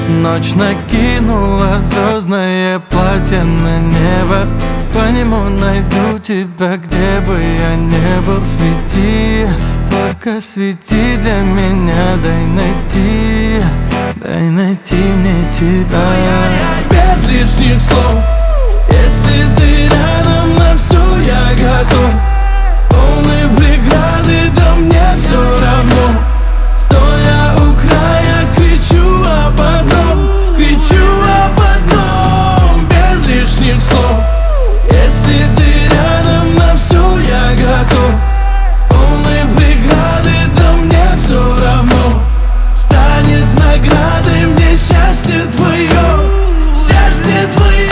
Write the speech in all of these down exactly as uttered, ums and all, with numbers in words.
Ночь накинула звездное платье на небо. По нему найду тебя, где бы я не был. Свети, только свети для меня. Дай найти, дай найти мне тебя. Без лишних слов, если ты рядом, на все я готов. Полные преграды, да мне все равно. Стоя у края, кричу об одном, кричу об одном. Без лишних слов, если ты рядом, на все я готов. Полные преграды, да мне все равно. Станет наградой мне счастье твое, счастье твое.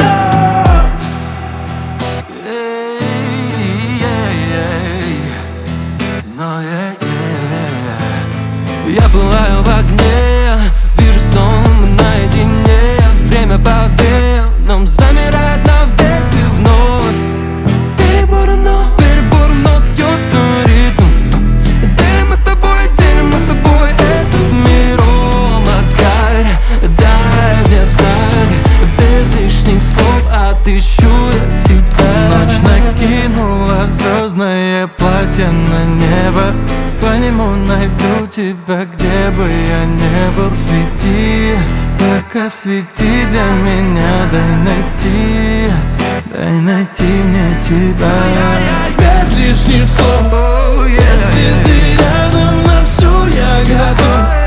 Я пылаю в огне, вижу сон наедине. Время по венам замирает навек и вновь. Перебором нот, перебором нот бьется ритм. Делим мы с тобой, делим мы с тобой этот мир. О, Макар, дай мне знак. Без лишних слов отыщу я тебя. Ночь накинула звездное платье на небо. По нему найду тебя, где бы я не был. Свети, только свети для меня. Дай найти, дай найти мне тебя. Без лишних слов, если ты рядом, на все я готов.